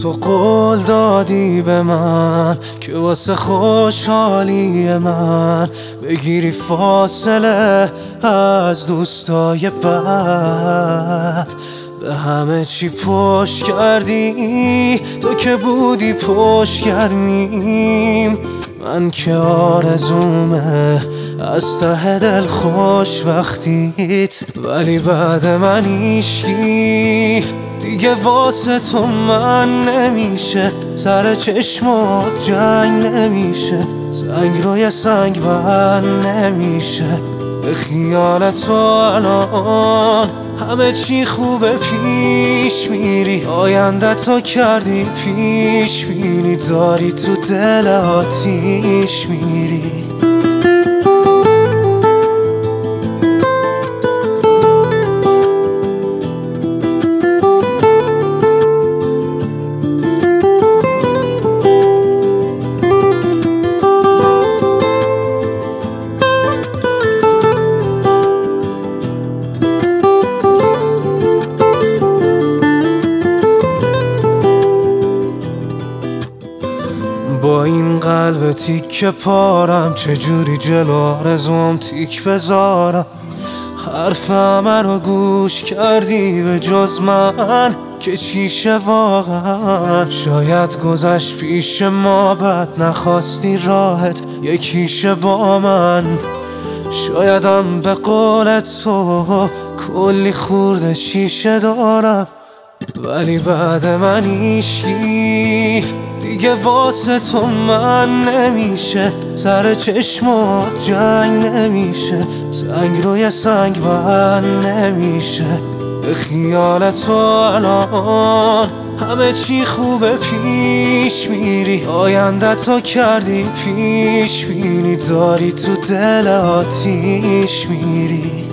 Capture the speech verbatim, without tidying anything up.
تو قول دادی به من که واسه خوشحالی من بگیری فاصله از دوستای بد. به همه چی پشت کردی تو که بودی پشت گرمیم. من که آرزومه از ته دل خوشبختیت، ولی بعد من هیچکی دیگه واسه تو من نمیشه. سر چشمات جنگ نمیشه، سنگ روی سنگ بند نمیشه. به خیال تو الان همه چی خوبه پیش میری. آینده تو کردی پیش بینی، داری تو دل آتیش میری. با این قلب تیک پارم چجوری جلو آرزوم تیک بذارم؟ حرف همه رو گوش کردی به جز من که چیشه واقعا. شاید گذشت پیش ما بد نخواستی راحت یکیشه با من. شایدم به قول تو کلی خورده شیشه دارم، ولی بعد من هیچکی دیگه واسه تو من نمیشه. سر چشمات جنگ نمیشه، سنگ روی سنگ بند نمیشه. به خیال تو الان همه چی خوبه پیش میری. آینده تو کردی پیش بینی، داری تو دل آتیش میری.